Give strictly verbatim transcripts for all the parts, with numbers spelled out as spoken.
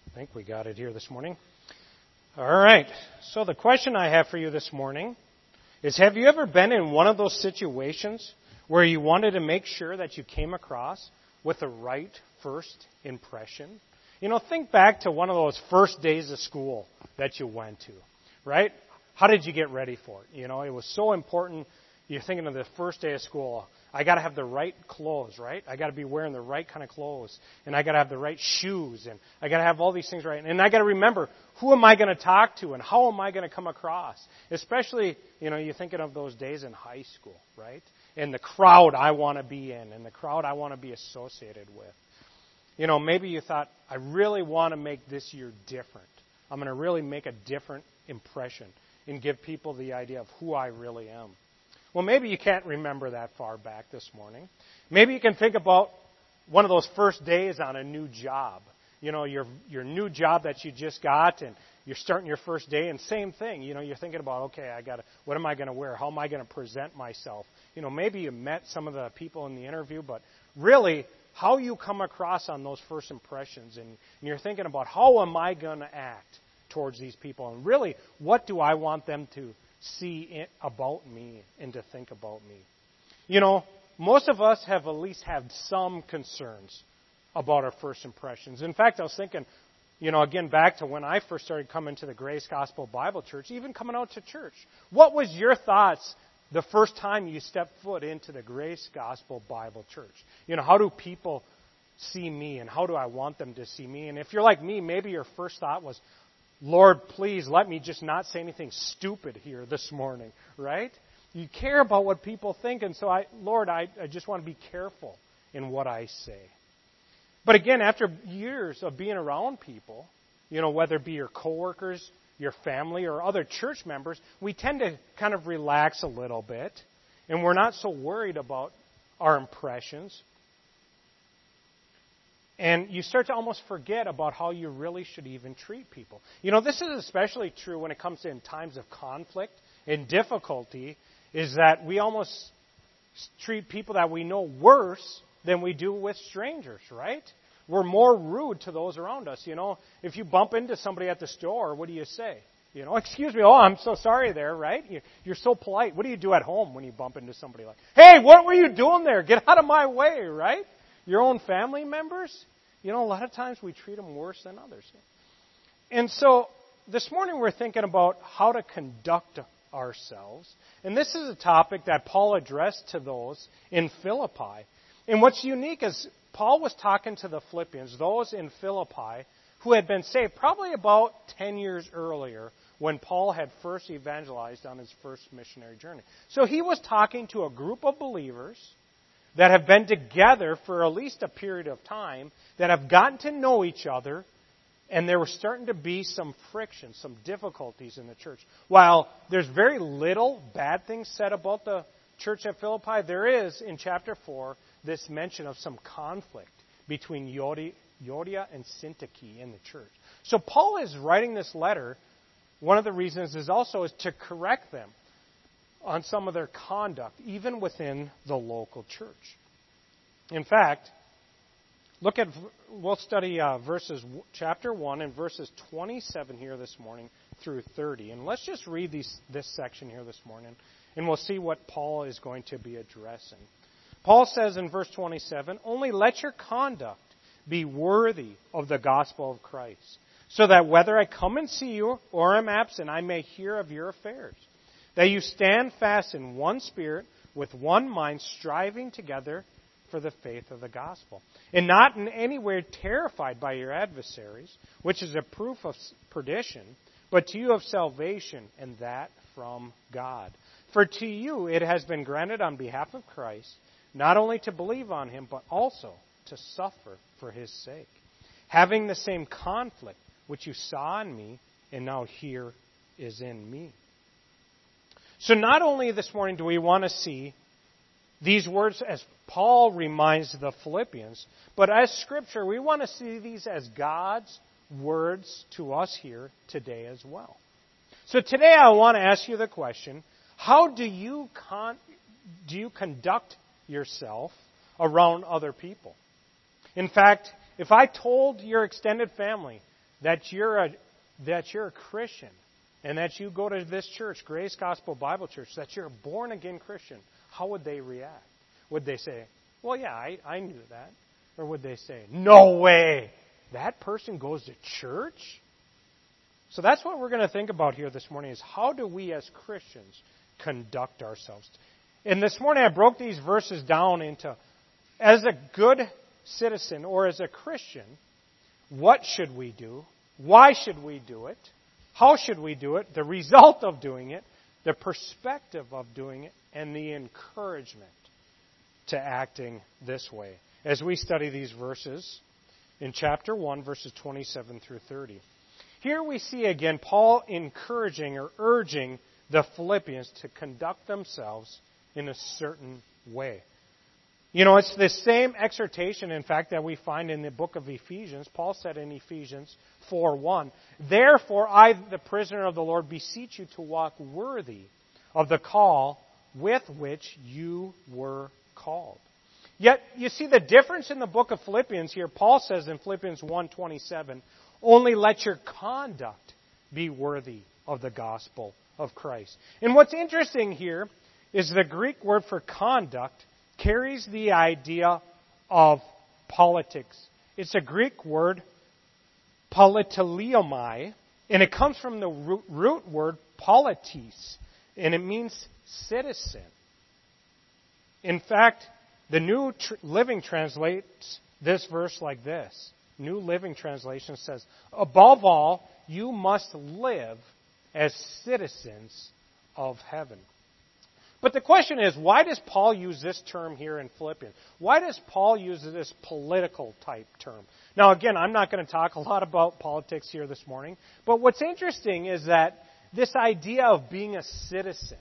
I think we got it here this morning. All right. So the question I have for you this morning is, have you ever been in one of those situations where you wanted to make sure that you came across with the right first impression? You know, think back to one of those first days of school that you went to, right? How did you get ready for it? You know, it was so important. You're thinking of the first day of school. I got to have the right clothes, right? I got to be wearing the right kind of clothes, and I got to have the right shoes, and I got to have all these things right. And I got to remember, who am I going to talk to, and how am I going to come across? Especially, you know, you're thinking of those days in high school, right? And the crowd I want to be in, and the crowd I want to be associated with. You know, maybe you thought, I really want to make this year different. I'm going to really make a different impression and give people the idea of who I really am. Well, maybe you can't remember that far back this morning. Maybe you can think about one of those first days on a new job. You know, your your new job that you just got, and you're starting your first day, and same thing. You know, you're thinking about, okay, I got to, what am I going to wear? How am I going to present myself? You know, maybe you met some of the people in the interview, but really, how you come across on those first impressions, and, and you're thinking about, how am I going to act towards these people? And really, what do I want them to see it about me and to think about me? You know, most of us have at least had some concerns about our first impressions. In fact, I was thinking, you know, again, back to when I first started coming to the Grace Gospel Bible Church, even coming out to church. What was your thoughts the first time you stepped foot into the Grace Gospel Bible Church? You know, how do people see me, and how do I want them to see me? And if you're like me, maybe your first thought was, Lord, please let me just not say anything stupid here this morning, right? You care about what people think, and so, I, Lord, I, I just want to be careful in what I say. But again, after years of being around people, you know, whether it be your coworkers, your family, or other church members, we tend to kind of relax a little bit, and we're not so worried about our impressions. And you start to almost forget about how you really should even treat people. You know, this is especially true when it comes to in times of conflict and difficulty, is that we almost treat people that we know worse than we do with strangers, right? We're more rude to those around us. You know, if you bump into somebody at the store, what do you say? You know, excuse me, oh, I'm so sorry there, right? You're so polite. What do you do at home when you bump into somebody like, hey, what were you doing there? Get out of my way, right? Your own family members? You know, a lot of times we treat them worse than others. And so this morning we're thinking about how to conduct ourselves. And this is a topic that Paul addressed to those in Philippi. And what's unique is Paul was talking to the Philippians, those in Philippi who had been saved probably about ten years earlier when Paul had first evangelized on his first missionary journey. So he was talking to a group of believers that have been together for at least a period of time, that have gotten to know each other, and there was starting to be some friction, some difficulties in the church. While there's very little bad things said about the church at Philippi, there is, in chapter four, this mention of some conflict between Euodia and Syntyche in the church. So Paul is writing this letter. One of the reasons is also is to correct them on some of their conduct, even within the local church. In fact, look at, we'll study uh, verses, chapter one and verses twenty-seven here this morning through thirty. And let's just read these, this section here this morning, and we'll see what Paul is going to be addressing. Paul says in verse twenty-seven, only let your conduct be worthy of the gospel of Christ, so that whether I come and see you or am absent, I may hear of your affairs. That you stand fast in one spirit, with one mind, striving together for the faith of the gospel, and not in any way terrified by your adversaries, which is a proof of perdition, but to you of salvation, and that from God. For to you it has been granted on behalf of Christ, not only to believe on him, but also to suffer for his sake, having the same conflict which you saw in me, and now here is in me. So not only this morning do we want to see these words as Paul reminds the Philippians, but as Scripture, we want to see these as God's words to us here today as well. So today I want to ask you the question, how do you con- do you conduct yourself around other people? In fact, if I told your extended family that you're a that you're a Christian and that you go to this church, Grace Gospel Bible Church, that you're a born-again Christian, how would they react? Would they say, well, yeah, I, I knew that? Or would they say, no way, that person goes to church? So that's what we're going to think about here this morning, is how do we as Christians conduct ourselves? And this morning I broke these verses down into, as a good citizen or as a Christian, what should we do? Why should we do it? How should we do it? The result of doing it, the perspective of doing it, and the encouragement to acting this way. As we study these verses in chapter one, verses twenty-seven through thirty. Here we see again Paul encouraging or urging the Philippians to conduct themselves in a certain way. You know, it's the same exhortation, in fact, that we find in the book of Ephesians. Paul said in Ephesians four one, therefore I, the prisoner of the Lord, beseech you to walk worthy of the call with which you were called. Yet, you see the difference in the book of Philippians here. Paul says in Philippians one twenty-seven, only let your conduct be worthy of the gospel of Christ. And what's interesting here is the Greek word for conduct carries the idea of politics. It's a Greek word, politeliomai, and it comes from the root, root word politis, and it means citizen. In fact, the New Tr- Living translates this verse like this. New Living Translation says, above all, you must live as citizens of heaven. But the question is, why does Paul use this term here in Philippians? Why does Paul use this political type term? Now, again, I'm not going to talk a lot about politics here this morning, but what's interesting is that this idea of being a citizen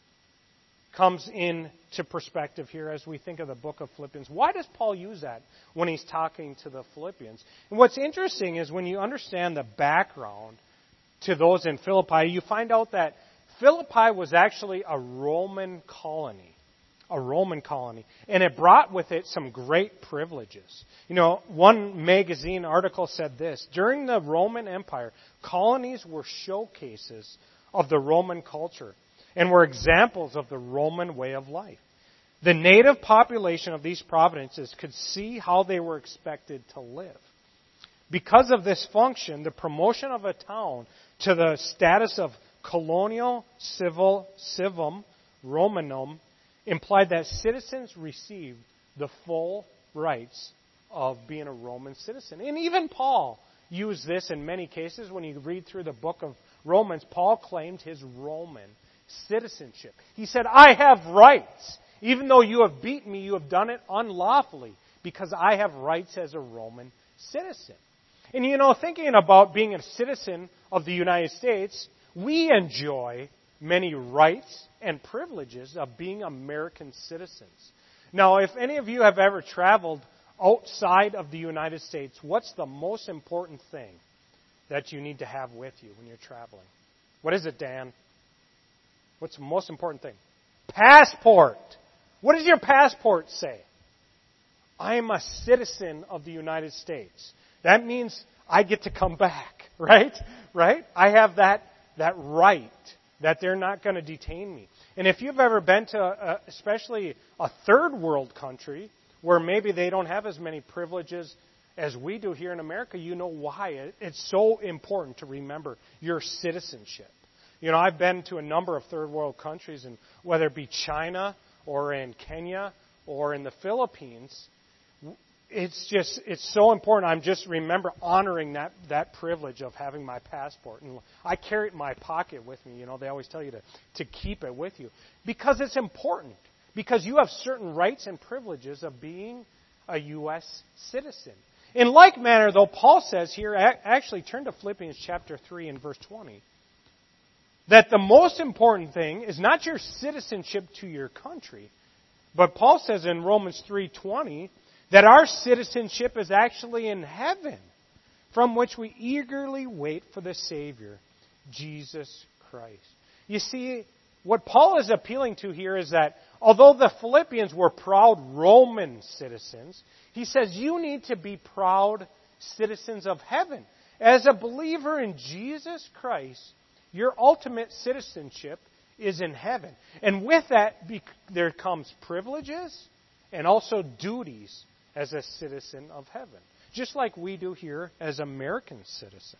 comes into perspective here as we think of the book of Philippians. Why does Paul use that when he's talking to the Philippians? And what's interesting is when you understand the background to those in Philippi, you find out that Philippi was actually a Roman colony. A Roman colony. And it brought with it some great privileges. You know, one magazine article said this: during the Roman Empire, colonies were showcases of the Roman culture and were examples of the Roman way of life. The native population of these provinces could see how they were expected to live. Because of this function, the promotion of a town to the status of colonial civil civum Romanum implied that citizens received the full rights of being a Roman citizen. And even Paul used this in many cases. When you read through the book of Romans, Paul claimed his Roman citizenship. He said, I have rights. Even though you have beaten me, you have done it unlawfully because I have rights as a Roman citizen. And you know, thinking about being a citizen of the United States, we enjoy many rights and privileges of being American citizens. Now, if any of you have ever traveled outside of the United States, what's the most important thing that you need to have with you when you're traveling? What is it, Dan? What's the most important thing? Passport. What does your passport say? I am a citizen of the United States. That means I get to come back, right? Right? I have that that right that they're not going to detain me. And if you've ever been to, a, especially a third world country, where maybe they don't have as many privileges as we do here in America, you know why. It's so important to remember your citizenship. You know, I've been to a number of third world countries, and whether it be China or in Kenya or in the Philippines, it's just, it's so important. I'm just remember honoring that, that privilege of having my passport. And I carry it in my pocket with me. You know, they always tell you to, to keep it with you. Because it's important. Because you have certain rights and privileges of being a U S citizen. In like manner, though, Paul says here, actually turn to Philippians chapter three and verse twenty, that the most important thing is not your citizenship to your country, but Paul says in Romans three twenty, that our citizenship is actually in heaven, from which we eagerly wait for the Savior, Jesus Christ. You see, what Paul is appealing to here is that although the Philippians were proud Roman citizens, he says you need to be proud citizens of heaven. As a believer in Jesus Christ, your ultimate citizenship is in heaven. And with that, there comes privileges and also duties as a citizen of heaven, just like we do here as American citizens.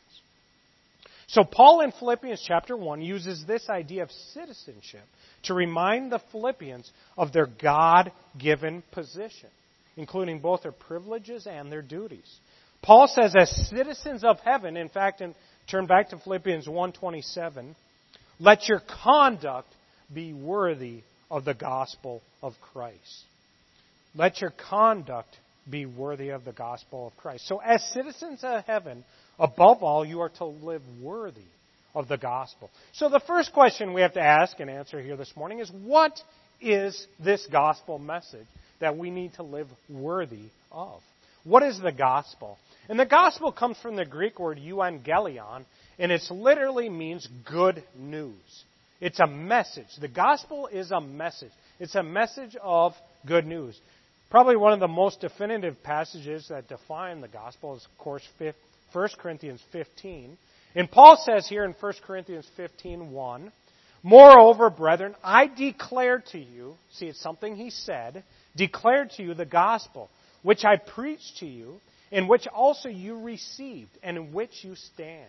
So Paul in Philippians chapter one uses this idea of citizenship to remind the Philippians of their God-given position, including both their privileges and their duties. Paul says, as citizens of heaven, in fact, and turn back to Philippians one twenty-seven, let your conduct be worthy of the gospel of Christ. Let your conduct be worthy of the gospel of Christ. So as citizens of heaven, above all, you are to live worthy of the gospel. So the first question we have to ask and answer here this morning is, what is this gospel message that we need to live worthy of? What is the gospel? And the gospel comes from the Greek word euangelion, and it literally means good news. It's a message. The gospel is a message. It's a message of good news. Probably one of the most definitive passages that define the gospel is, of course, First Corinthians fifteen. And Paul says here in First Corinthians fifteen one, moreover, brethren, I declare to you, see, it's something he said, declared to you the gospel, which I preached to you, in which also you received, and in which you stand,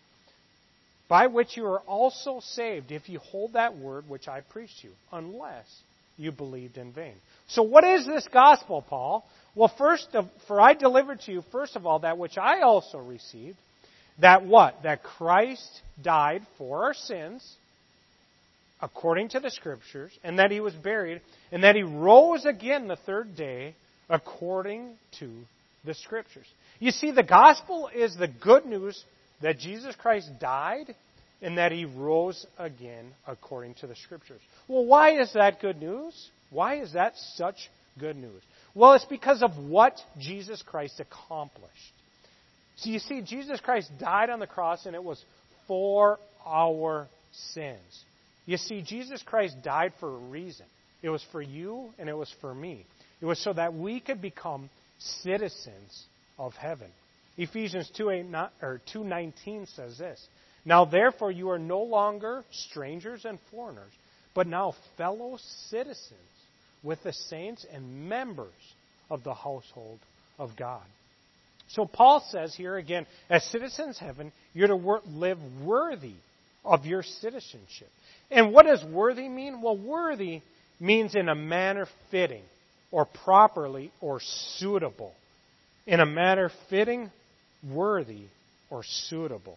by which you are also saved, if you hold that word which I preached to you, unless you believed in vain. So what is this gospel, Paul? Well, first, of, for I delivered to you, first of all, that which I also received, that what? That Christ died for our sins, according to the Scriptures, and that He was buried, and that He rose again the third day, according to the Scriptures. You see, the gospel is the good news that Jesus Christ died and that He rose again according to the Scriptures. Well, why is that good news? Why is that such good news? Well, it's because of what Jesus Christ accomplished. So you see, Jesus Christ died on the cross, and it was for our sins. You see, Jesus Christ died for a reason. It was for you, and it was for me. It was so that we could become citizens of heaven. Ephesians two nineteen says this, now therefore you are no longer strangers and foreigners, but now fellow citizens with the saints and members of the household of God. So Paul says here again, as citizens of heaven, you're to wor- live worthy of your citizenship. And what does worthy mean? Well, worthy means in a manner fitting, or properly, or suitable. In a manner fitting, worthy, or suitable.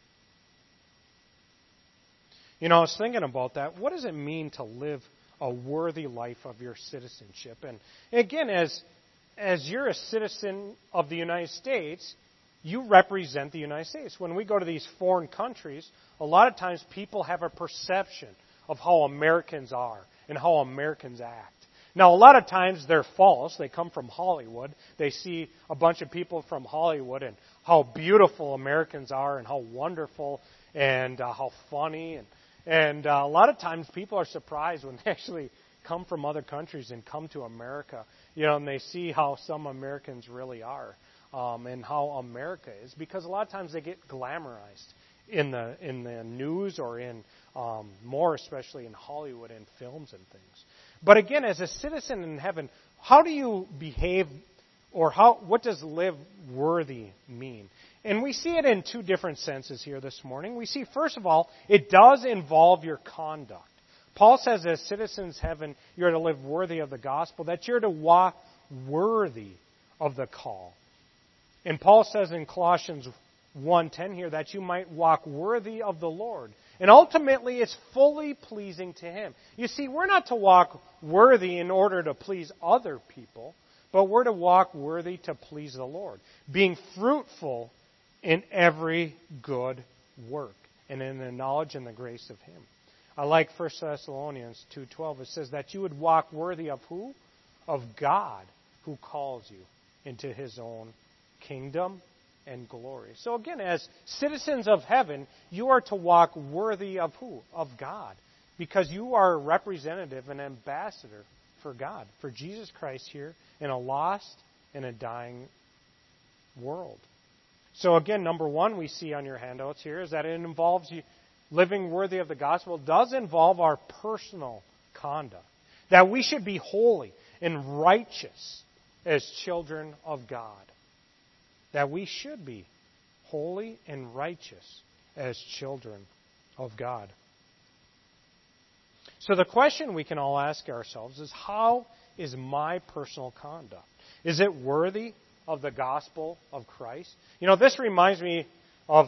You know, I was thinking about that. What does it mean to live a worthy life of your citizenship? And again, as, as you're a citizen of the United States, you represent the United States. When we go to these foreign countries, a lot of times people have a perception of how Americans are and how Americans act. Now, a lot of times they're false. They come from Hollywood. They see a bunch of people from Hollywood and how beautiful Americans are and how wonderful and uh, how funny. And, and uh, a lot of times people are surprised when they actually come from other countries and come to America, you know, and they see how some Americans really are um, and how America is. Because a lot of times they get glamorized in the in the news or in um, more especially in Hollywood and films and things. But again, as a citizen in heaven, how do you behave, or how? What does live worthy mean? And we see it in two different senses here this morning. We see, first of all, it does involve your conduct. Paul says as citizens of heaven, you're to live worthy of the gospel, that you're to walk worthy of the call. And Paul says in Colossians one ten here that you might walk worthy of the Lord. And ultimately, it's fully pleasing to Him. You see, we're not to walk worthy in order to please other people, but we're to walk worthy to please the Lord, being fruitful in every good work and in the knowledge and the grace of Him. I like First Thessalonians two twelve. It says that you would walk worthy of who? Of God, who calls you into His own kingdom and glory. So again, as citizens of heaven, you are to walk worthy of who? Of God. Because you are a representative, an ambassador for God, for Jesus Christ here in a lost and a dying world. So again, number one we see on your handouts here is that it involves you living worthy of the gospel. It does involve our personal conduct. That we should be holy and righteous as children of God. That we should be holy and righteous as children of God. So the question we can all ask ourselves is, how is my personal conduct? Is it worthy of the gospel of Christ? You know, this reminds me of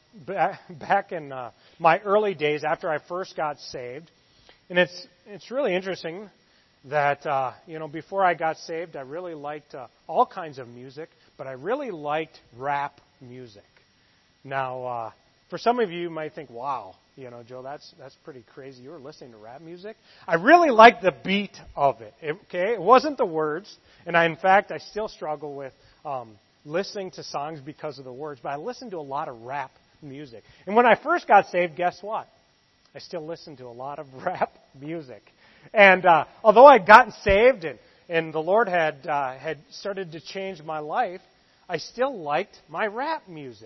back in uh, my early days after I first got saved. And it's it's really interesting that, uh, you know, before I got saved, I really liked uh, all kinds of music, but I really liked rap music. Now, uh, for some of you, you might think, wow, you know, Joe, that's that's pretty crazy. You were listening to rap music. I really liked the beat of it, okay? It wasn't the words, and I, in fact, I still struggle with um, listening to songs because of the words, but I listened to a lot of rap music. And when I first got saved, guess what? I still listened to a lot of rap music. And uh, although I'd gotten saved and, and the Lord had uh, had started to change my life, I still liked my rap music.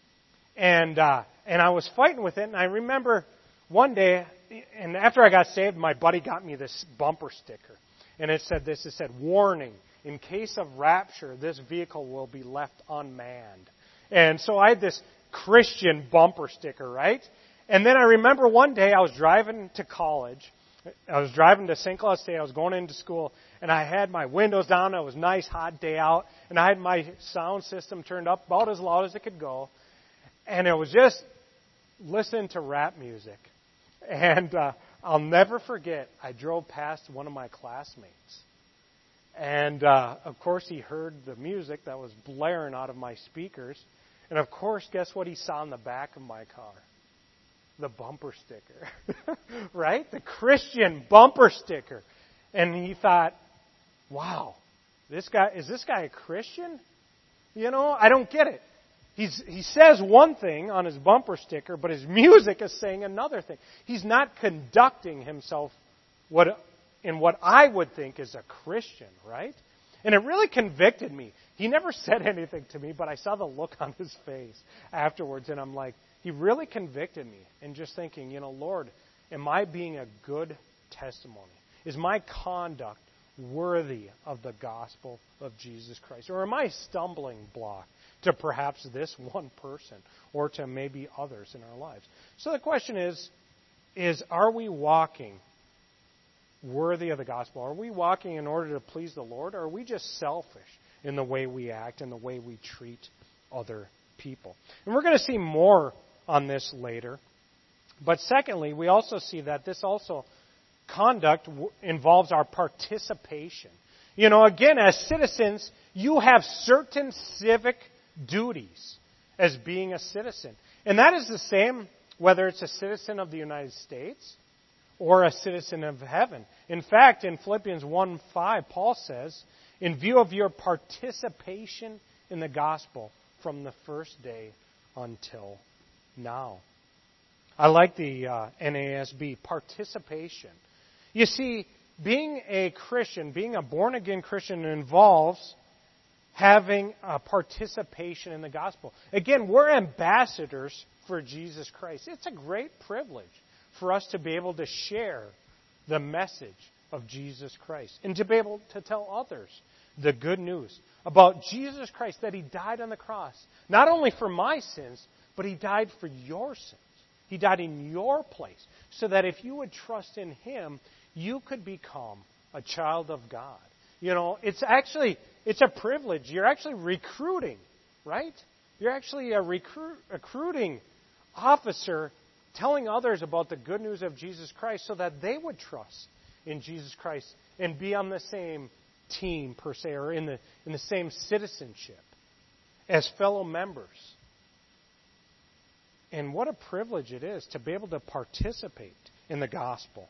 And uh, and I was fighting with it. And I remember one day, and after I got saved, my buddy got me this bumper sticker. And it said this, it said, "Warning, in case of rapture, this vehicle will be left unmanned." And so I had this Christian bumper sticker, right? And then I remember one day I was driving to college. I was driving to Saint Cloud State. I was going into school, and I had my windows down. It was a nice, hot day out, and I had my sound system turned up about as loud as it could go. And it was just listening to rap music. And uh, I'll never forget, I drove past one of my classmates. And, uh, of course, he heard the music that was blaring out of my speakers. And, of course, guess what he saw in the back of my car? The bumper sticker, right? The Christian bumper sticker. And he thought, wow, this guy, is this guy a Christian? You know, I don't get it. He's, he says one thing on his bumper sticker, but his music is saying another thing. He's not conducting himself what, in what I would think is a Christian, right? And it really convicted me. He never said anything to me, but I saw the look on his face afterwards, and I'm like, he really convicted me. And just thinking, you know, Lord, am I being a good testimony? Is my conduct worthy of the gospel of Jesus Christ? Or am I a stumbling block to perhaps this one person or to maybe others in our lives? So the question is, is are we walking worthy of the gospel? Are we walking in order to please the Lord? Or are we just selfish in the way we act and the way we treat other people? And we're going to see more on this later. But secondly, we also see that this also conduct w- involves our participation. You know, again, as citizens, you have certain civic duties as being a citizen. And that is the same whether it's a citizen of the United States or a citizen of heaven. In fact, in Philippians one five, Paul says, in view of your participation in the gospel from the first day until now. I like the uh, N A S B, participation. You see, being a Christian, being a born-again Christian involves having a participation in the gospel. Again, we're ambassadors for Jesus Christ. It's a great privilege for us to be able to share the message of Jesus Christ and to be able to tell others the good news about Jesus Christ, that He died on the cross, not only for my sins, but He died for your sins. He died in your place, so that if you would trust in Him, you could become a child of God. You know, it's actually, it's a privilege. You're actually recruiting, right? You're actually a recruit, recruiting officer telling others about the good news of Jesus Christ so that they would trust in Jesus Christ and be on the same team, per se, or in the, in the same citizenship as fellow members. And what a privilege it is to be able to participate in the gospel.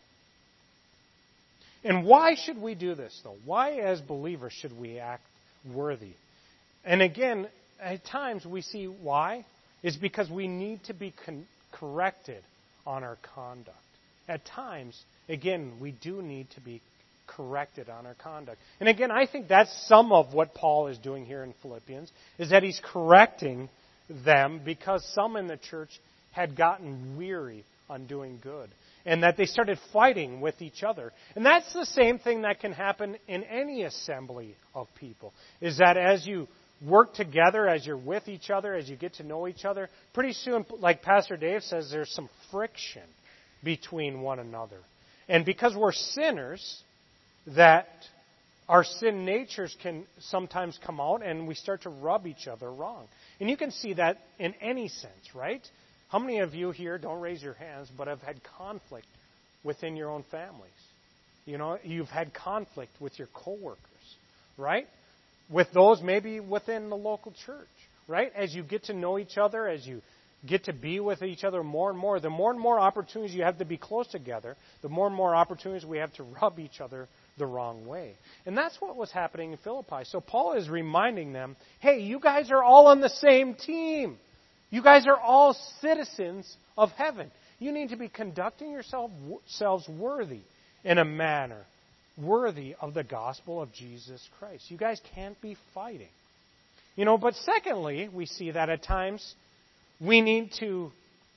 And why should we do this, though? Why, as believers, should we act worthy? And again, at times we see why is because we need to be con- corrected on our conduct. At times, again, we do need to be corrected on our conduct. And again, I think that's some of what Paul is doing here in Philippians, is that he's correcting them because some in the church had gotten weary on doing good, and that they started fighting with each other. And that's the same thing that can happen in any assembly of people, is that as you work together, as you're with each other, as you get to know each other, pretty soon, like Pastor Dave says, there's some friction between one another. And because we're sinners, that our sin natures can sometimes come out and we start to rub each other wrong. And you can see that in any sense, right? How many of you here, don't raise your hands, but have had conflict within your own families? You know, you've had conflict with your coworkers, right? With those maybe within the local church, right? As you get to know each other, as you get to be with each other more and more, the more and more opportunities you have to be close together, the more and more opportunities we have to rub each other the wrong way. And that's what was happening in Philippi. So Paul is reminding them, hey, you guys are all on the same team. You guys are all citizens of heaven. You need to be conducting yourselves worthy in a manner worthy of the gospel of Jesus Christ. You guys can't be fighting. You know, but secondly, we see that at times we need to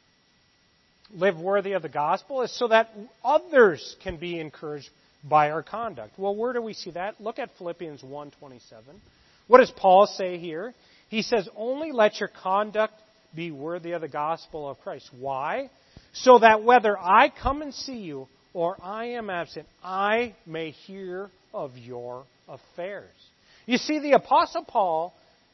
live worthy of the gospel is so that others can be encouraged by our conduct. Well, where do we see that? Look at Philippians one twenty-seven. What does Paul say here? He says, only let your conduct be worthy of the gospel of Christ. Why? So that whether I come and see you or I am absent, I may hear of your affairs. You see, the Apostle Paul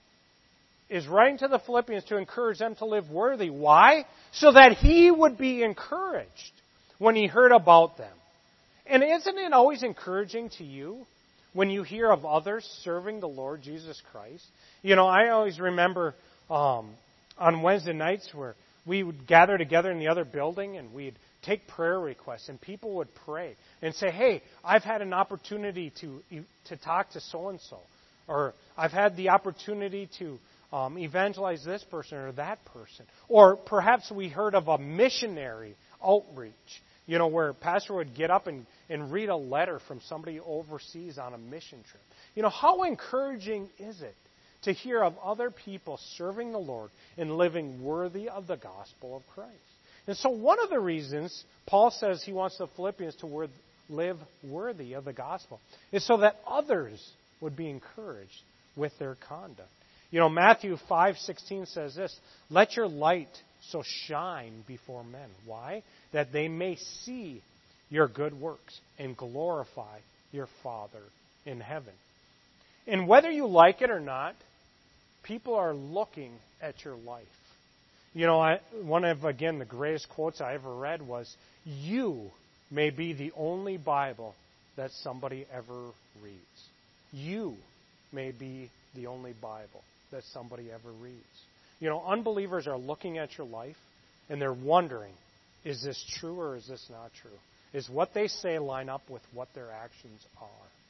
is writing to the Philippians to encourage them to live worthy. Why? So that he would be encouraged when he heard about them. And isn't it always encouraging to you when you hear of others serving the Lord Jesus Christ? You know, I always remember um, on Wednesday nights where we would gather together in the other building and we'd take prayer requests and people would pray and say, hey, I've had an opportunity to to talk to so-and-so, or I've had the opportunity to um, evangelize this person or that person. Or perhaps we heard of a missionary outreach, you know, where a pastor would get up and, and read a letter from somebody overseas on a mission trip. You know, how encouraging is it to hear of other people serving the Lord and living worthy of the gospel of Christ? And so one of the reasons Paul says he wants the Philippians to live worthy of the gospel is so that others would be encouraged with their conduct. You know, Matthew five sixteen says this, let your light so shine before men. Why? That they may see your good works and glorify your Father in heaven. And whether you like it or not, people are looking at your life. You know, I, one of, again, the greatest quotes I ever read was, you may be the only Bible that somebody ever reads. You may be the only Bible that somebody ever reads. You know, unbelievers are looking at your life and they're wondering, is this true or is this not true? Is what they say line up with what their actions are?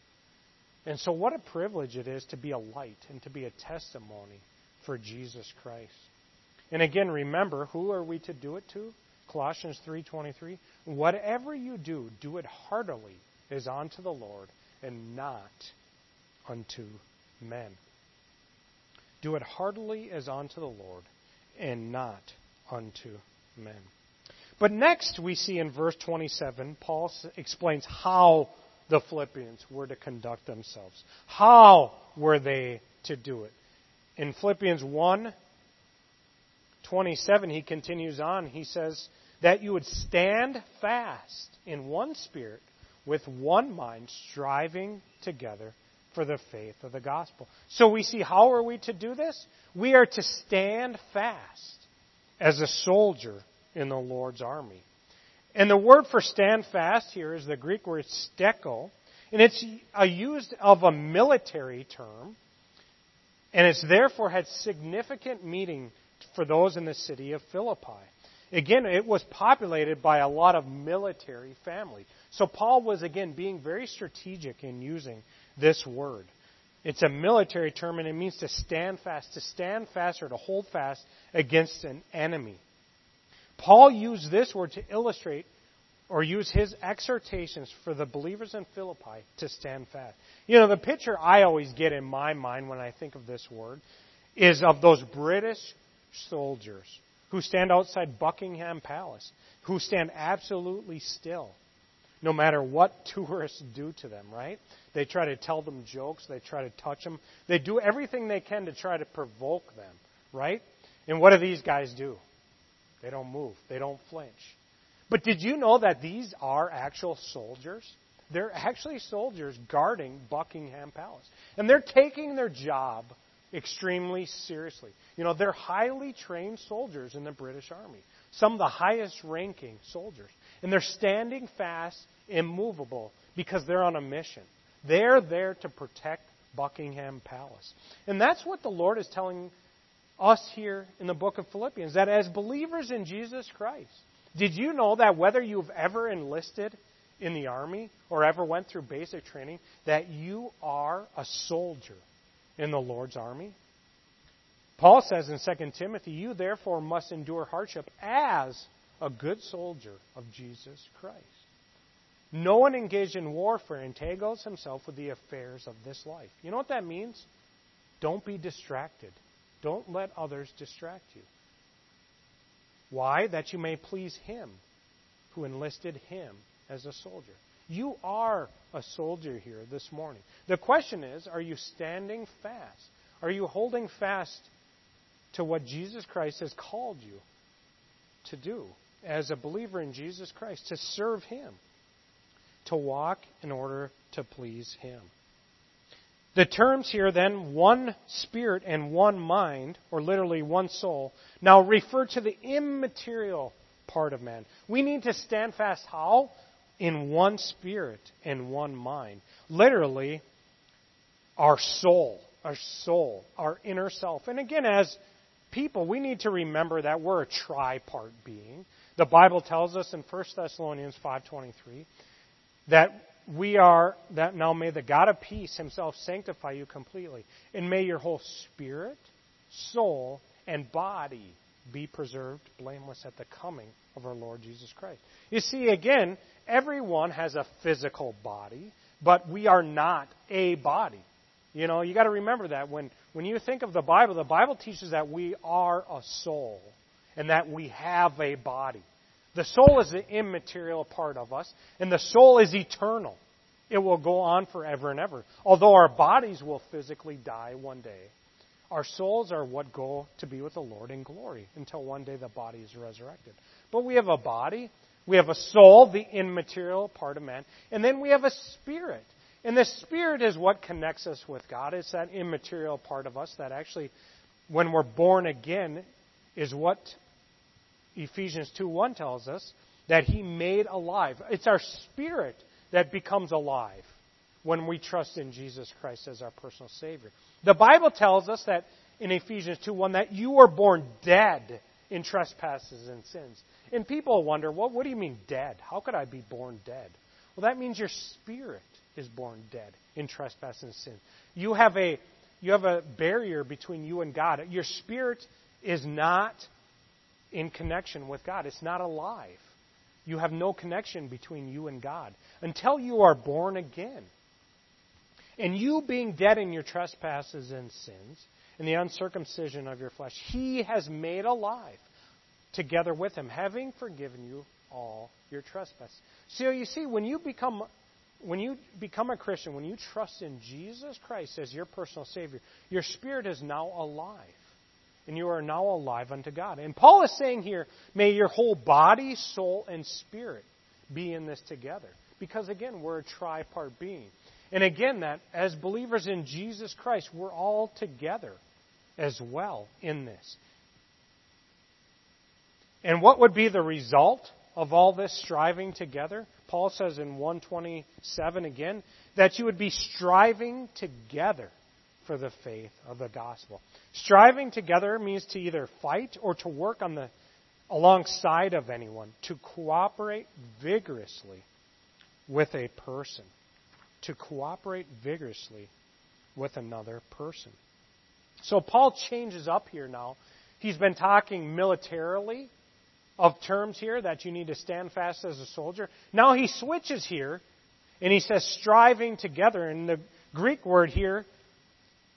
And so what a privilege it is to be a light and to be a testimony for Jesus Christ. And again, remember, who are we to do it to? Colossians three twenty-three. Whatever you do, do it heartily as unto the Lord and not unto men. Do it heartily as unto the Lord and not unto men. But next we see in verse twenty-seven, Paul explains how the Philippians were to conduct themselves. How were they to do it? In Philippians one twenty-seven, he continues on. He says that you would stand fast in one spirit with one mind, striving together for the faith of the gospel. So we see, how are we to do this? We are to stand fast as a soldier in the Lord's army. And the word for stand fast here is the Greek word steko, and it's a used of a military term, and it's therefore had significant meaning for those in the city of Philippi. Again, it was populated by a lot of military families. So Paul was, again, being very strategic in using this word. It's a military term, and it means to stand fast, to stand fast or to hold fast against an enemy. Paul used this word to illustrate or use his exhortations for the believers in Philippi to stand fast. You know, the picture I always get in my mind when I think of this word is of those British soldiers who stand outside Buckingham Palace, who stand absolutely still, no matter what tourists do to them, right? They try to tell them jokes. They try to touch them. They do everything they can to try to provoke them, right? And what do these guys do? They don't move. They don't flinch. But did you know that these are actual soldiers? They're actually soldiers guarding Buckingham Palace. And they're taking their job extremely seriously. You know, they're highly trained soldiers in the British Army. Some of the highest ranking soldiers. And they're standing fast, immovable, because they're on a mission. They're there to protect Buckingham Palace. And that's what the Lord is telling us here in the book of Philippians, that as believers in Jesus Christ, did you know that whether you've ever enlisted in the army or ever went through basic training, that you are a soldier in the Lord's army? Paul says in Second Timothy, you therefore must endure hardship as a good soldier of Jesus Christ. No one engaged in warfare entangles himself with the affairs of this life. You know what that means? Don't be distracted. Don't let others distract you. Why? That you may please Him who enlisted him as a soldier. You are a soldier here this morning. The question is, are you standing fast? Are you holding fast to what Jesus Christ has called you to do as a believer in Jesus Christ, to serve Him, to walk in order to please Him? The terms here then, one spirit and one mind, or literally one soul, now refer to the immaterial part of man. We need to stand fast how? In one spirit and one mind. Literally, our soul, our soul, our inner self. And again, as people, we need to remember that we're a tripart being. The Bible tells us in First Thessalonians five twenty-three that we are, that now may the God of peace Himself sanctify you completely, and may your whole spirit, soul, and body be preserved blameless at the coming of our Lord Jesus Christ. You see, again, everyone has a physical body, but we are not a body. You know, you got to remember that when, when you think of the Bible, the Bible teaches that we are a soul and that we have a body. The soul is the immaterial part of us, and the soul is eternal. It will go on forever and ever. Although our bodies will physically die one day, our souls are what go to be with the Lord in glory until one day the body is resurrected. But we have a body, we have a soul, the immaterial part of man, and then we have a spirit. And the spirit is what connects us with God. It's that immaterial part of us that actually, when we're born again, is what Ephesians two one tells us, that He made alive. It's our spirit that becomes alive when we trust in Jesus Christ as our personal Savior. The Bible tells us that in Ephesians two one that you were born dead in trespasses and sins. And people wonder, well, what do you mean dead? How could I be born dead? Well, that means your spirit is born dead in trespass and sin. You have a you have a barrier between you and God. Your spirit is not in connection with God. It's not alive. You have no connection between you and God until you are born again. And you being dead in your trespasses and sins, and the uncircumcision of your flesh, He has made alive together with Him, having forgiven you all your trespasses. So you see, when you become when you become a Christian, when you trust in Jesus Christ as your personal Savior, your spirit is now alive. And you are now alive unto God. And Paul is saying here, may your whole body, soul, and spirit be in this together. Because again, we're a tripart being. And again, that as believers in Jesus Christ, we're all together as well in this. And what would be the result of all this striving together? Paul says in one twenty-seven again, that you would be striving together for the faith of the gospel. Striving together means to either fight or to work on the alongside of anyone, to cooperate vigorously with a person. To cooperate vigorously with another person. So Paul changes up here now. He's been talking militarily of terms here that you need to stand fast as a soldier. Now he switches here and he says striving together. And the Greek word here,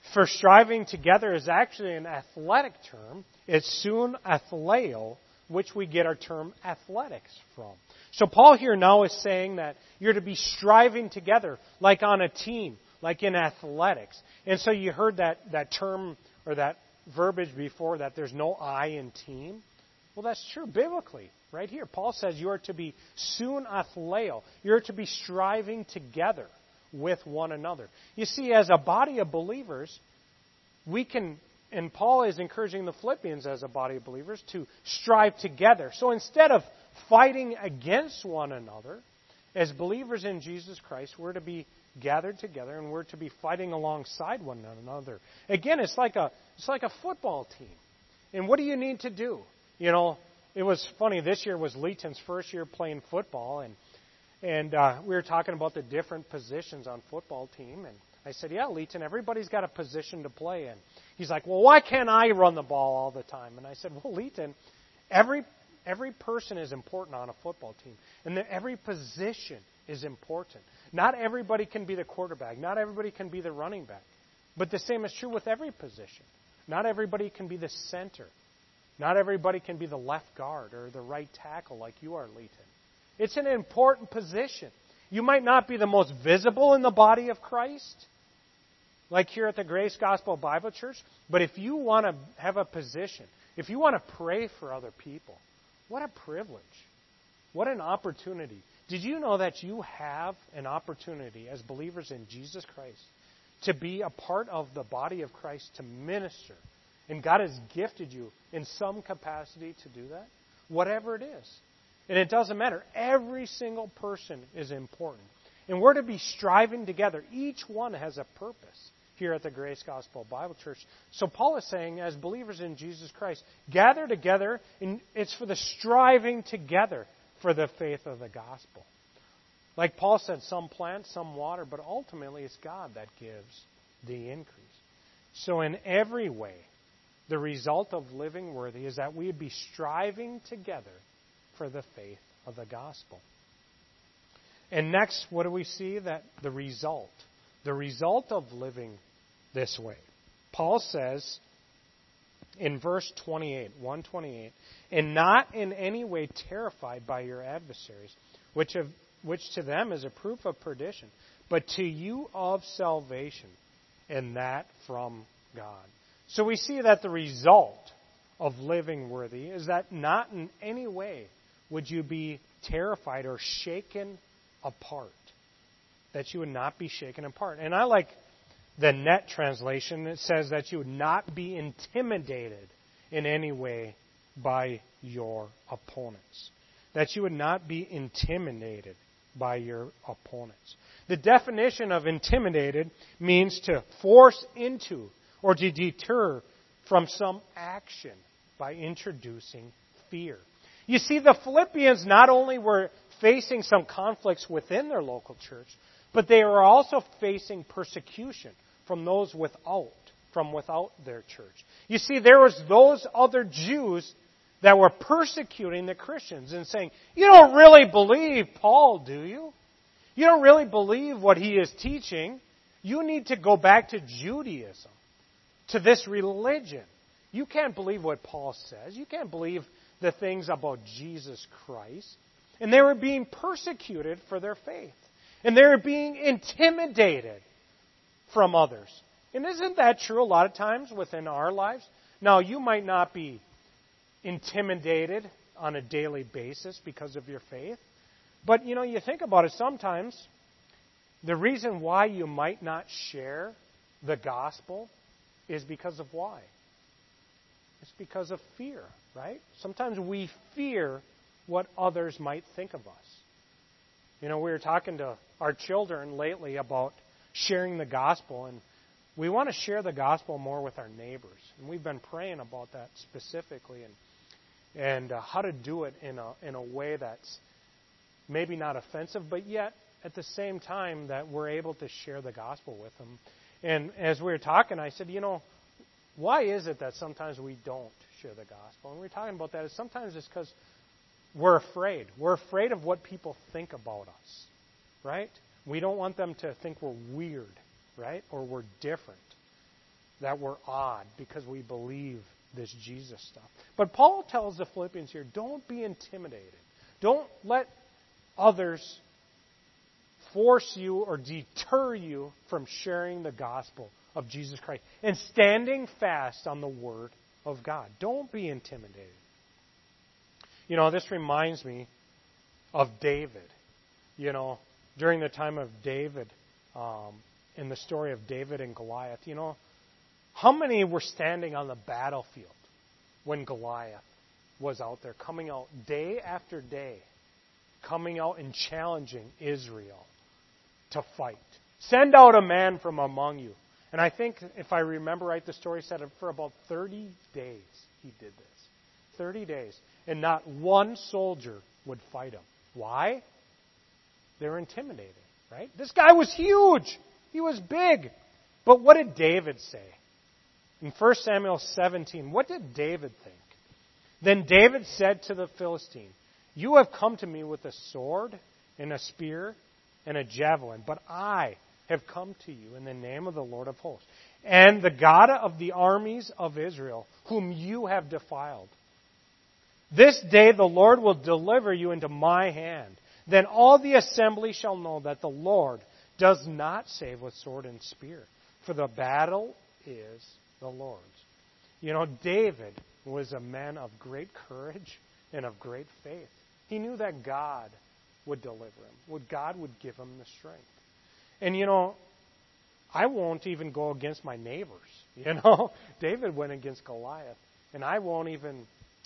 for striving together is actually an athletic term. It's soon athleo, which we get our term athletics from. So Paul here now is saying that you're to be striving together, like on a team, like in athletics. And so you heard that, that term or that verbiage before, that there's no I in team. Well, that's true biblically. Right here, Paul says you are to be soon athleo. You're to be striving together with one another. You see, as a body of believers, we can, and Paul is encouraging the Philippians as a body of believers to strive together. So instead of fighting against one another, as believers in Jesus Christ, we're to be gathered together and we're to be fighting alongside one another. Again, it's like a it's like a football team. And what do you need to do? You know, it was funny. This year was Leighton's first year playing football, and and uh, we were talking about the different positions on football team. And I said, "Yeah, Leighton, everybody's got a position to play in." He's like, "Well, why can't I run the ball all the time?" And I said, "Well, Leighton, every every person is important on a football team, and the, every position is important. Not everybody can be the quarterback. Not everybody can be the running back. But the same is true with every position. Not everybody can be the center. Not everybody can be the left guard or the right tackle like you are, Leighton. It's an important position. You might not be the most visible in the body of Christ, like here at the Grace Gospel Bible Church, but if you want to have a position, if you want to pray for other people, what a privilege. What an opportunity. Did you know that you have an opportunity as believers in Jesus Christ to be a part of the body of Christ, to minister? And God has gifted you in some capacity to do that, whatever it is. And it doesn't matter. Every single person is important. And we're to be striving together. Each one has a purpose here at the Grace Gospel Bible Church. So Paul is saying, as believers in Jesus Christ, gather together, and it's for the striving together for the faith of the gospel. Like Paul said, some plant, some water, but ultimately it's God that gives the increase. So in every way, the result of living worthy is that we would be striving together for the faith of the gospel. And next, what do we see? That the result, the result of living this way. Paul says in verse twenty-eight, one twenty-eight, and not in any way terrified by your adversaries, which have, which to them is a proof of perdition, but to you of salvation, and that from God. So we see that the result of living worthy is that not in any way would you be terrified or shaken apart. That you would not be shaken apart. And I like the Net translation. It says that you would not be intimidated in any way by your opponents. That you would not be intimidated by your opponents. The definition of intimidated means to force into or to deter from some action by introducing fear. You see, the Philippians not only were facing some conflicts within their local church, but they were also facing persecution from those without, from without their church. You see, there was those other Jews that were persecuting the Christians and saying, "You don't really believe Paul, do you? You don't really believe what he is teaching. You need to go back to Judaism, to this religion. You can't believe what Paul says. You can't believe the things about Jesus Christ." And they were being persecuted for their faith. And they were being intimidated from others. And isn't that true a lot of times within our lives? Now, you might not be intimidated on a daily basis because of your faith. But, you know, you think about it sometimes, the reason why you might not share the gospel is because of why? It's because of fear, right? Sometimes we fear what others might think of us. You know, we were talking to our children lately about sharing the gospel, and we want to share the gospel more with our neighbors. And we've been praying about that specifically, and and uh, how to do it in a in a way that's maybe not offensive, but yet at the same time that we're able to share the gospel with them. And as we were talking, I said, you know, why is it that sometimes we don't share the gospel? And we were talking about that. Is sometimes it's because we're afraid. We're afraid of what people think about us, right? We don't want them to think we're weird, right? Or we're different. that we're odd because we believe this Jesus stuff. But Paul tells the Philippians here, don't be intimidated. Don't let others force you or deter you from sharing the gospel of Jesus Christ and standing fast on the Word of God. Don't be intimidated. You know, this reminds me of David. You know, during the time of David, um, in the story of David and Goliath, you know, how many were standing on the battlefield when Goliath was out there, coming out day after day, coming out and challenging Israel to fight? Send out a man from among you. And I think, if I remember right, the story said for about thirty days he did this. thirty days. And not one soldier would fight him. Why? They were intimidated, right? This guy was huge. He was big. But what did David say? In First Samuel seventeen, what did David think? Then David said to the Philistine, you have come to me with a sword and a spear and a javelin, but I have come to you in the name of the Lord of hosts, and the God of the armies of Israel, whom you have defiled. This day the Lord will deliver you into my hand. Then all the assembly shall know that the Lord does not save with sword and spear, for the battle is the Lord's. You know, David was a man of great courage and of great faith. He knew that God would deliver him, would God would give him the strength. And you know, I won't even go against my neighbors. You know, David went against Goliath, and I won't even,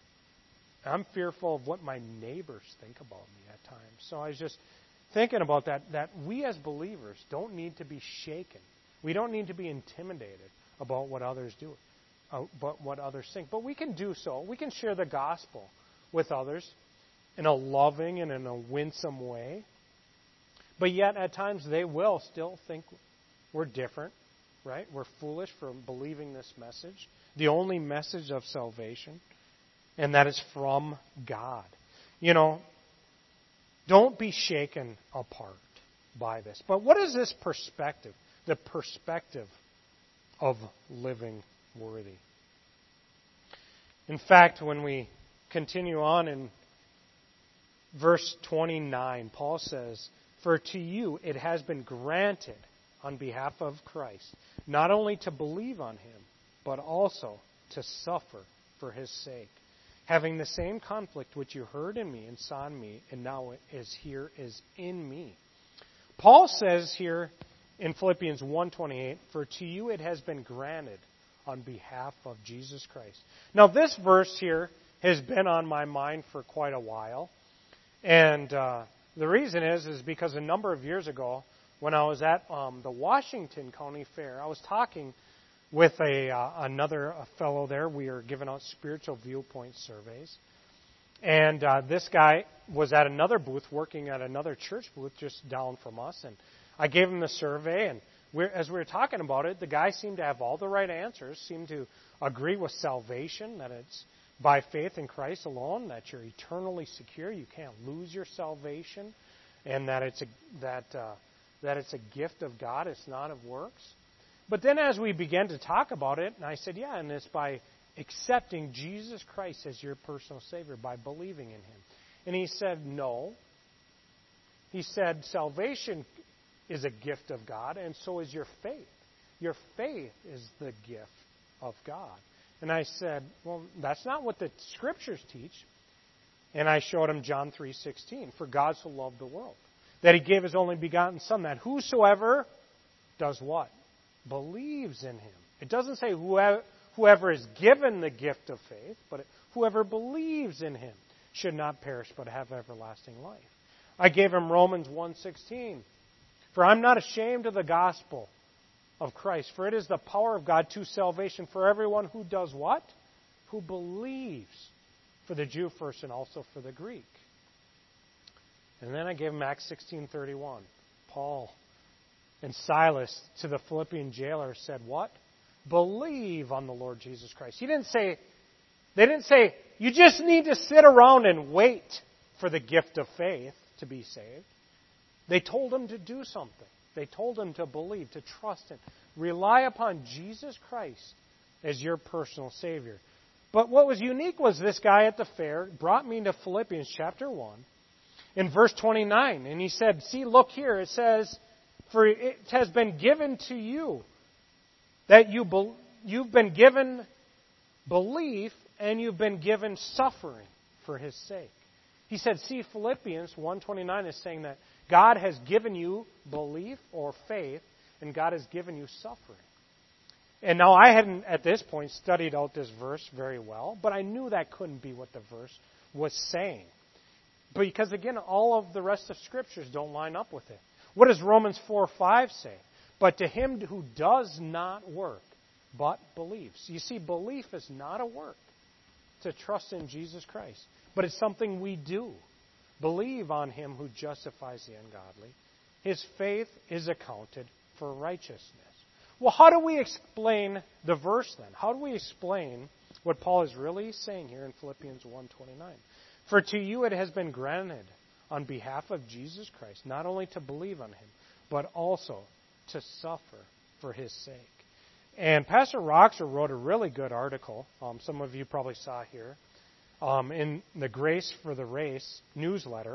I'm fearful of what my neighbors think about me at times. So I was just thinking about that, that we as believers don't need to be shaken. We don't need to be intimidated about what others do, about what others think. But we can do so. We can share the gospel with others in a loving and in a winsome way. But yet, at times, they will still think we're different, right? We're foolish for believing this message, the only message of salvation, and that is from God. You know, don't be shaken apart by this. But what is this perspective? The perspective of living worthy. In fact, when we continue on in verse twenty-nine, Paul says, for to you it has been granted on behalf of Christ, not only to believe on him, but also to suffer for his sake, having the same conflict which you heard in me and saw in me, and now is here is in me. Paul says here in Philippians one twenty-eight, for to you it has been granted on behalf of Jesus Christ. Now this verse here has been on my mind for quite a while, and uh, the reason is is because a number of years ago, when I was at um, the Washington County Fair, I was talking with a uh, another a fellow there. We were giving out spiritual viewpoint surveys, and uh, this guy was at another booth, working at another church booth just down from us, and I gave him the survey, and we're, as we were talking about it, the guy seemed to have all the right answers, seemed to agree with salvation, that it's by faith in Christ alone, that you're eternally secure, you can't lose your salvation, and that it's a that uh, that it's a gift of God, it's not of works. But then as we began to talk about it, and I said, yeah, and it's by accepting Jesus Christ as your personal Savior, by believing in Him. And he said, no. He said, salvation is a gift of God, and so is your faith. Your faith is the gift of God. And I said, well, that's not what the Scriptures teach. And I showed him John three sixteen, for God so loved the world, that He gave His only begotten Son, that whosoever does what? Believes in Him. It doesn't say whoever, whoever is given the gift of faith, but whoever believes in Him should not perish but have everlasting life. I gave him Romans one sixteen, for I'm not ashamed of the gospel of Christ, for it is the power of God to salvation for everyone who does what? Who believes, for the Jew first and also for the Greek. And then I gave him Acts sixteen thirty-one. Paul and Silas to the Philippian jailer said what? Believe on the Lord Jesus Christ. He didn't say, they didn't say, you just need to sit around and wait for the gift of faith to be saved. They told him to do something. They told him to believe, to trust in Rely upon Jesus Christ as your personal Savior. But what was unique was this guy at the fair brought me to Philippians chapter one in verse twenty-nine. And he said, see, look here. It says, for it has been given to you that you be, you've been given belief and you've been given suffering for His sake. He said, see, Philippians one twenty-nine is saying that God has given you belief or faith, and God has given you suffering. And now I hadn't, at this point, studied out this verse very well, but I knew that couldn't be what the verse was saying. Because, again, all of the rest of Scriptures don't line up with it. What does Romans four five say? But to him who does not work, but believes. You see, belief is not a work to trust in Jesus Christ, but it's something we do. Believe on Him who justifies the ungodly. His faith is accounted for righteousness. Well, how do we explain the verse then? How do we explain what Paul is really saying here in Philippians one twenty-nine? For to you it has been granted on behalf of Jesus Christ, not only to believe on Him, but also to suffer for His sake. And Pastor Roxer wrote a really good article, um, some of you probably saw here, um, in the Grace for the Race newsletter.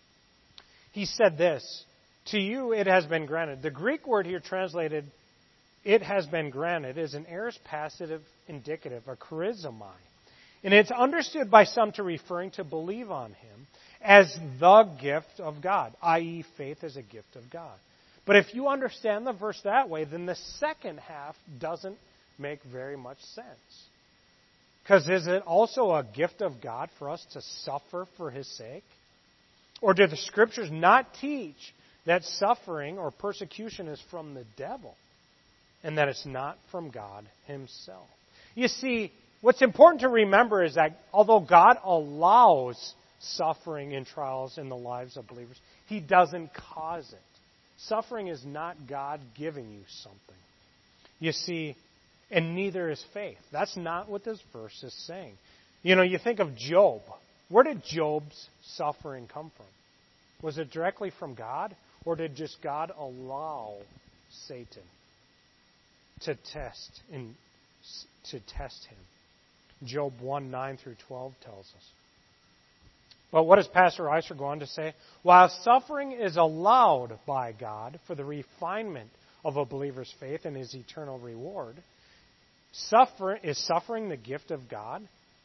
He said this, to you it has been granted. The Greek word here translated, it has been granted, is an aorist passive indicative, a charizomai. And it's understood by some to referring to believe on Him as the gift of God, that is faith is a gift of God. But if you understand the verse that way, then the second half doesn't make very much sense. Because is it also a gift of God for us to suffer for His sake? Or do the Scriptures not teach that suffering or persecution is from the devil and that it's not from God Himself? You see, what's important to remember is that although God allows suffering and trials in the lives of believers, He doesn't cause it. Suffering is not God giving you something. You see, and neither is faith. That's not what this verse is saying. You know, you think of Job. Where did Job's suffering come from? Was it directly from God, or did just God allow Satan to test and to test him? Job one, nine through twelve tells us. But what does Pastor Reiser go on to say? While suffering is allowed by God for the refinement of a believer's faith and his eternal reward, suffer, is suffering the gift of God?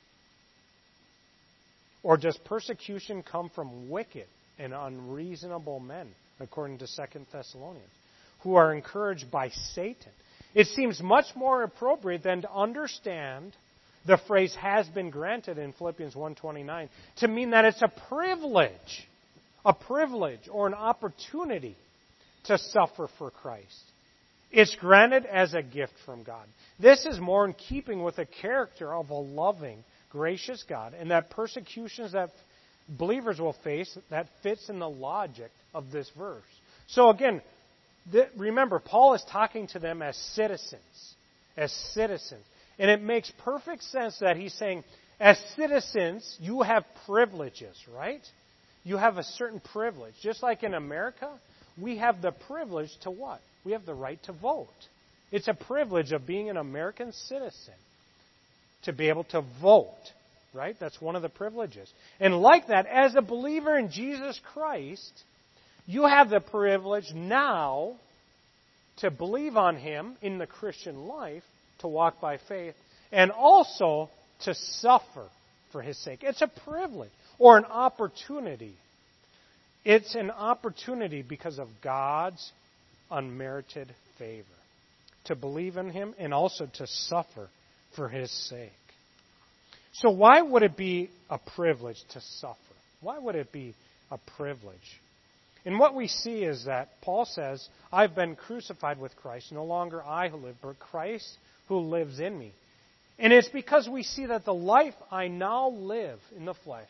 Or does persecution come from wicked and unreasonable men, according to Second Thessalonians, who are encouraged by Satan? It seems much more appropriate than to understand the phrase has been granted in Philippians one twenty-nine to mean that it's a privilege, a privilege or an opportunity to suffer for Christ. It's granted as a gift from God. This is more in keeping with the character of a loving, gracious God, and that persecutions that believers will face, that fits in the logic of this verse. So again, th- remember, Paul is talking to them as citizens, as citizens. And it makes perfect sense that he's saying, as citizens, you have privileges, right? You have a certain privilege. Just like in America, we have the privilege to what? We have the right to vote. It's a privilege of being an American citizen to be able to vote, right? That's one of the privileges. And like that, as a believer in Jesus Christ, you have the privilege now to believe on Him in the Christian life, to walk by faith, and also to suffer for His sake. It's a privilege or an opportunity. It's an opportunity because of God's unmerited favor to believe in Him and also to suffer for His sake. So why would it be a privilege to suffer? Why would it be a privilege? And what we see is that Paul says, I've been crucified with Christ. No longer I who live, but Christ who lives in me. And it's because we see that the life I now live in the flesh,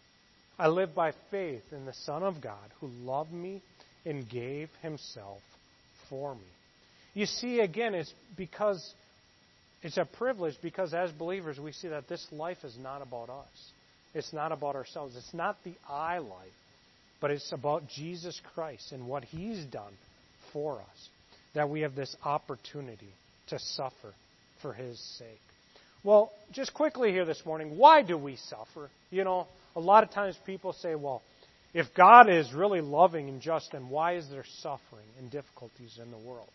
I live by faith in the Son of God who loved me and gave Himself for me. You see, again, it's because it's a privilege because as believers we see that this life is not about us. It's not about ourselves. It's not the I life, but it's about Jesus Christ and what He's done for us. that we have this opportunity to suffer for His sake. Well, just quickly here this morning, why do we suffer? You know, a lot of times people say, well, if God is really loving and just, then why is there suffering and difficulties in the world?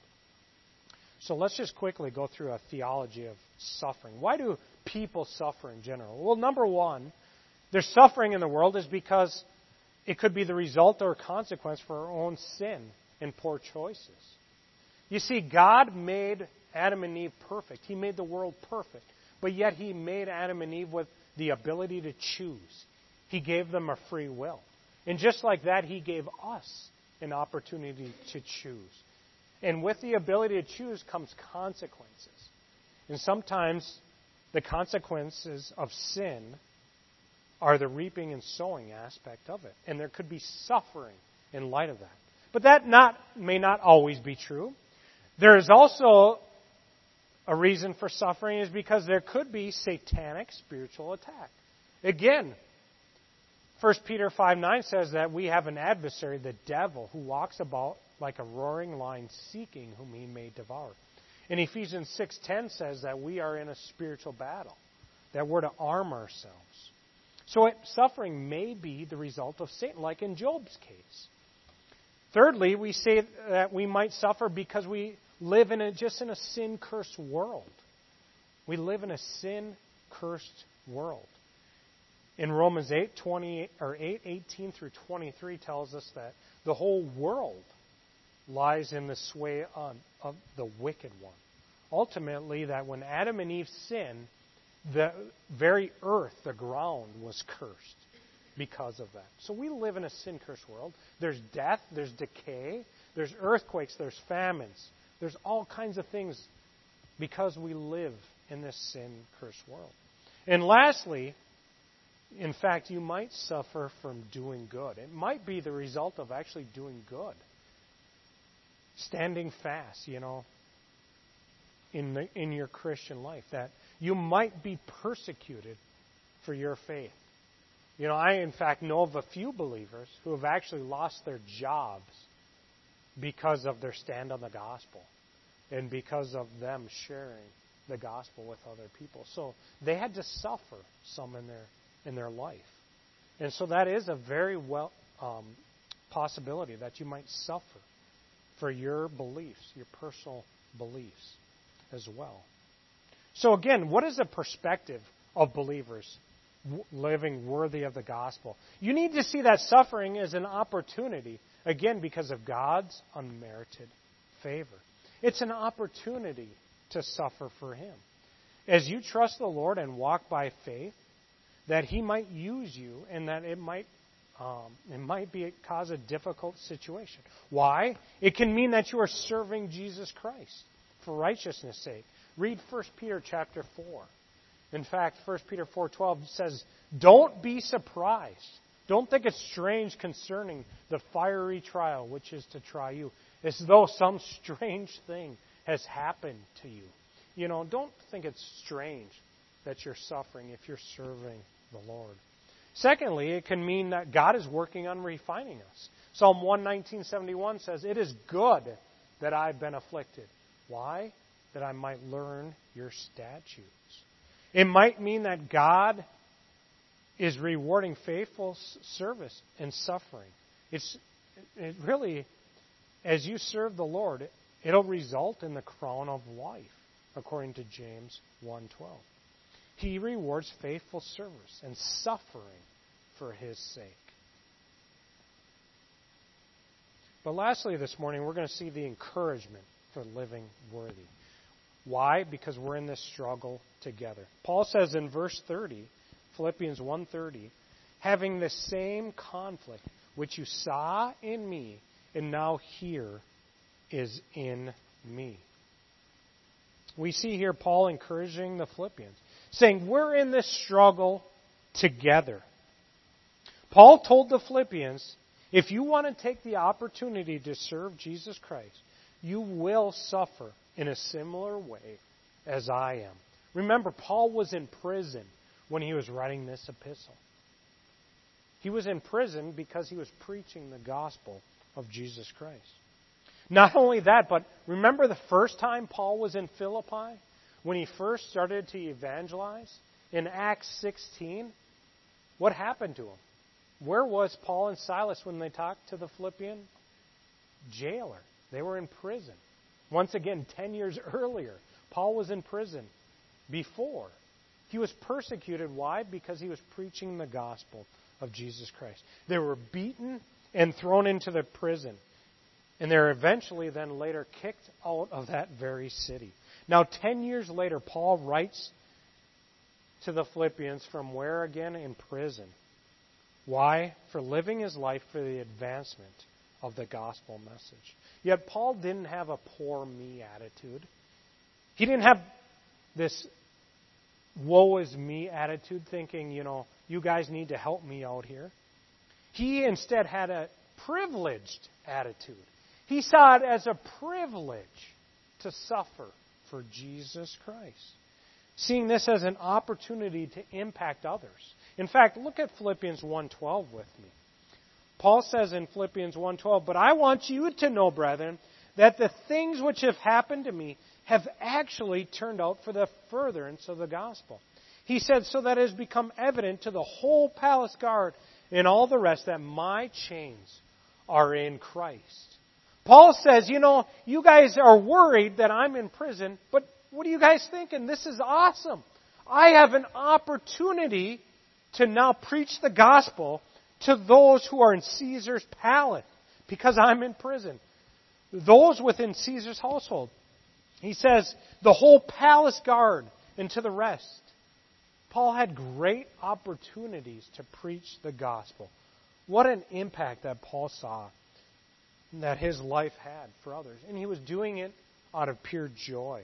So let's just quickly go through a theology of suffering. Why do people suffer in general? Well, number one, their suffering in the world is because it could be the result or consequence for our own sin and poor choices. You see, God made Adam and Eve perfect. He made the world perfect. But yet He made Adam and Eve with the ability to choose. He gave them a free will. And just like that, He gave us an opportunity to choose. And with the ability to choose comes consequences. And sometimes the consequences of sin are the reaping and sowing aspect of it. And there could be suffering in light of that. But that not may not always be true. There is also a reason for suffering is because there could be satanic spiritual attack. Again, First Peter five nine says that we have an adversary, the devil, who walks about like a roaring lion seeking whom he may devour. And Ephesians six ten says that we are in a spiritual battle, that we're to arm ourselves. So it, suffering may be the result of Satan, like in Job's case. Thirdly, we say that we might suffer because we live in a, just in a sin-cursed world. We live in a sin-cursed world. In Romans eight twenty or eight eighteen through twenty-three tells us that the whole world lies in the sway of, of the wicked one. Ultimately, that when Adam and Eve sinned, the very earth, the ground, was cursed because of that. So we live in a sin-cursed world. There's death, there's decay, there's earthquakes, there's famines. There's all kinds of things because we live in this sin-cursed world. And lastly, in fact, you might suffer from doing good. It might be the result of actually doing good. Standing fast, you know, in the, in your Christian life. That you might be persecuted for your faith. You know, I in fact know of a few believers who have actually lost their jobs because of their stand on the gospel and because of them sharing the gospel with other people. So they had to suffer some in their in their life. And so that is a very well um, possibility that you might suffer for your beliefs, your personal beliefs as well. So again, what is the perspective of believers w- living worthy of the gospel? You need to see that suffering as an opportunity, again, because of God's unmerited favor. It's an opportunity to suffer for Him. As you trust the Lord and walk by faith, that He might use you and that it might um, it might be cause a difficult situation. Why? It can mean that you are serving Jesus Christ for righteousness' sake. Read First Peter chapter four. In fact, First Peter four twelve says, "Don't be surprised. Don't think it's strange concerning the fiery trial which is to try you, as though some strange thing has happened to you." You know, don't think it's strange that you're suffering if you're serving the Lord. Secondly, it can mean that God is working on refining us. Psalm one nineteen seventy-one says, "It is good that I've been afflicted." Why? That I might learn your statutes. It might mean that God is rewarding faithful service and suffering. It's it really, as you serve the Lord, it'll result in the crown of life, according to James one twelve. He rewards faithful service and suffering for His sake. But lastly this morning, we're going to see the encouragement for living worthy. Why? Because we're in this struggle together. Paul says in verse thirty, Philippians one thirty, "Having the same conflict which you saw in me and now here is in me." We see here Paul encouraging the Philippians, saying, we're in this struggle together. Paul told the Philippians, if you want to take the opportunity to serve Jesus Christ, you will suffer in a similar way as I am. Remember, Paul was in prison when he was writing this epistle. He was in prison because he was preaching the gospel of Jesus Christ. Not only that, but remember the first time Paul was in Philippi? When he first started to evangelize? In Acts sixteen? What happened to him? Where was Paul and Silas when they talked to the Philippian jailer? They were in prison. Once again, ten years earlier, Paul was in prison before. He was persecuted. Why? Because he was preaching the gospel of Jesus Christ. They were beaten and thrown into the prison. And they were eventually then later kicked out of that very city. Now, ten years later, Paul writes to the Philippians from where again? In prison. Why? For living his life for the advancement of the gospel message. Yet Paul didn't have a poor me attitude. He didn't have this woe is me attitude thinking, you know, you guys need to help me out here. He instead had a privileged attitude. He saw it as a privilege to suffer for Jesus Christ, seeing this as an opportunity to impact others. In fact, look at Philippians one twelve with me. Paul says in Philippians one twelve, "But I want you to know, brethren, that the things which have happened to me have actually turned out for the furtherance of the gospel." He said, "So that it has become evident to the whole palace guard and all the rest that my chains are in Christ." Paul says, you know, you guys are worried that I'm in prison, but what are you guys thinking? This is awesome. I have an opportunity to now preach the gospel to those who are in Caesar's palace because I'm in prison. Those within Caesar's household. He says, the whole palace guard and to the rest. Paul had great opportunities to preach the gospel. What an impact that Paul saw that his life had for others. And he was doing it out of pure joy.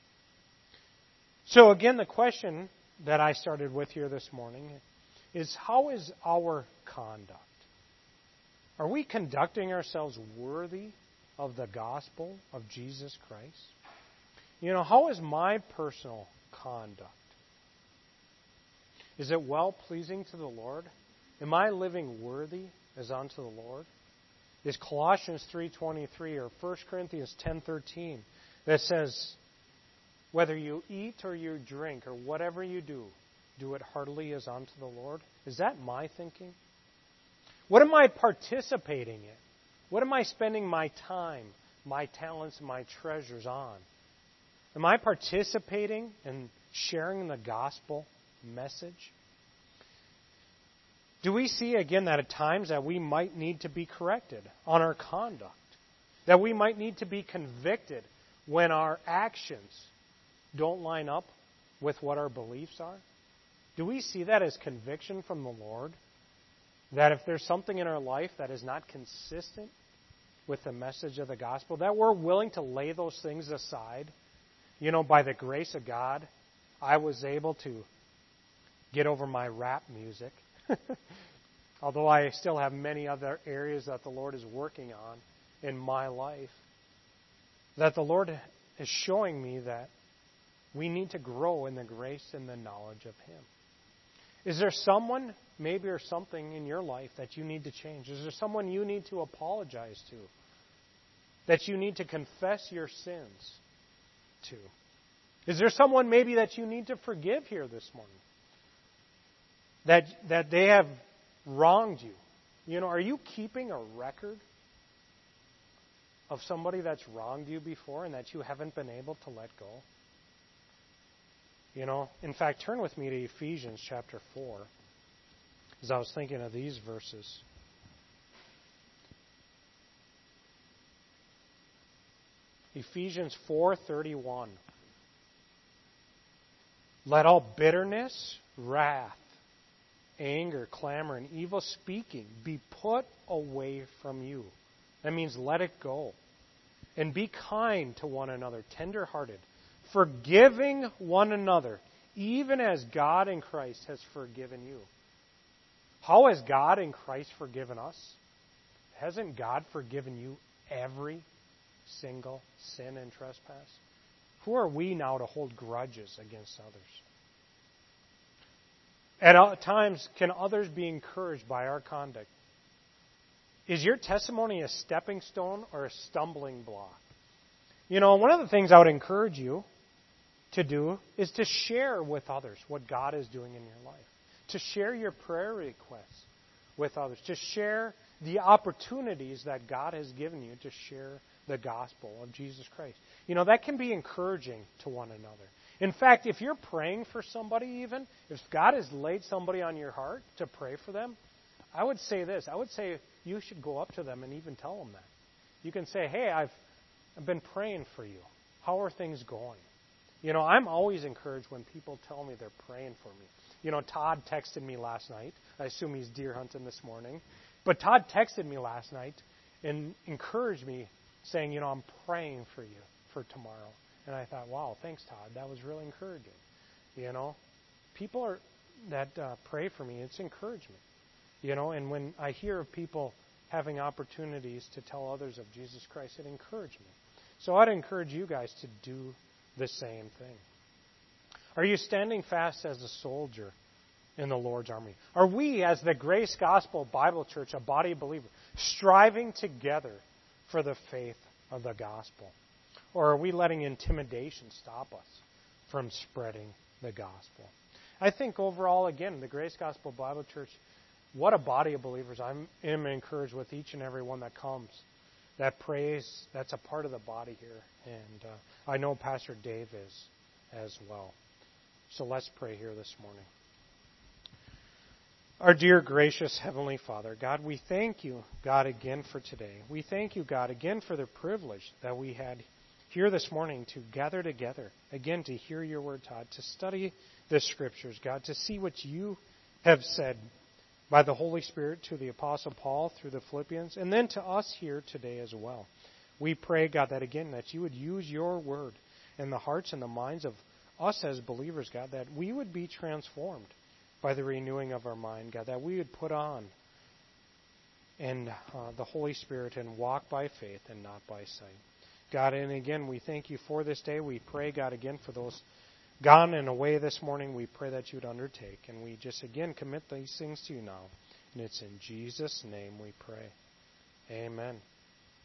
So again, the question that I started with here this morning is, how is our conduct? Are we conducting ourselves worthy of the gospel of Jesus Christ? You know, how is my personal conduct? Is it well-pleasing to the Lord? Am I living worthy as unto the Lord? Is Colossians three twenty-three or First Corinthians ten thirteen that says, whether you eat or you drink or whatever you do, do it heartily as unto the Lord? Is that my thinking? What am I participating in? What am I spending my time, my talents, and my treasures on? Am I participating in sharing the gospel message? Do we see again that at times that we might need to be corrected on our conduct? That we might need to be convicted when our actions don't line up with what our beliefs are? Do we see that as conviction from the Lord? That if there's something in our life that is not consistent with the message of the gospel, that we're willing to lay those things aside? You know, by the grace of God, I was able to get over my rap music. Although I still have many other areas that the Lord is working on in my life, that the Lord is showing me that we need to grow in the grace and the knowledge of Him. Is there someone, maybe or something in your life that you need to change? Is there someone you need to apologize to? That you need to confess your sins to? Is there someone maybe that you need to forgive here this morning? That that they have wronged you. You know, are you keeping a record of somebody that's wronged you before and that you haven't been able to let go? You know, in fact, turn with me to Ephesians chapter four, as I was thinking of these verses. Ephesians four thirty-one. Let all bitterness, wrath, anger, clamor, and evil speaking be put away from you. That means let it go. And be kind to one another, tender-hearted, forgiving one another, even as God in Christ has forgiven you. How has God in Christ forgiven us? Hasn't God forgiven you every single sin and trespass? Who are we now to hold grudges against others? At times, can others be encouraged by our conduct? Is your testimony a stepping stone or a stumbling block? You know, one of the things I would encourage you to do is to share with others what God is doing in your life. To share your prayer requests with others. To share the opportunities that God has given you to share the gospel of Jesus Christ. You know, that can be encouraging to one another. In fact, if you're praying for somebody even, if God has laid somebody on your heart to pray for them, I would say this. I would say you should go up to them and even tell them that. You can say, hey, I've, I've been praying for you. How are things going? You know, I'm always encouraged when people tell me they're praying for me. You know, Todd texted me last night. I assume he's deer hunting this morning. But Todd texted me last night and encouraged me, saying, you know, I'm praying for you for tomorrow. And I thought, wow, thanks, Todd. That was really encouraging. You know, people are that uh, pray for me, it's encouragement. You know, and when I hear of people having opportunities to tell others of Jesus Christ, it encouraged me. So I'd encourage you guys to do the same thing. Are you standing fast as a soldier in the Lord's army? Are we, as the Grace Gospel Bible Church, a body of believers, striving together for the faith of the gospel? Or are we letting intimidation stop us from spreading the gospel? I think overall, again, the Grace Gospel Bible Church, what a body of believers. I'm am encouraged with each and every one that comes, that prays, that's a part of the body here. And uh, I know Pastor Dave is as well. So let's pray here this morning. Our dear, gracious Heavenly Father, God, we thank you, God, again for today. We thank you, God, again for the privilege that we had here this morning to gather together, again, to hear your word, Todd, to study the Scriptures, God, to see what you have said by the Holy Spirit to the Apostle Paul through the Philippians, and then to us here today as well. We pray, God, that again, that you would use your word in the hearts and the minds of us as believers, God, that we would be transformed by the renewing of our mind, God, that we would put on and uh, the Holy Spirit and walk by faith and not by sight. God, and again, we thank you for this day. We pray, God, again, for those gone and away this morning. We pray that you would undertake. And we just, again, commit these things to you now. And it's in Jesus' name we pray. Amen.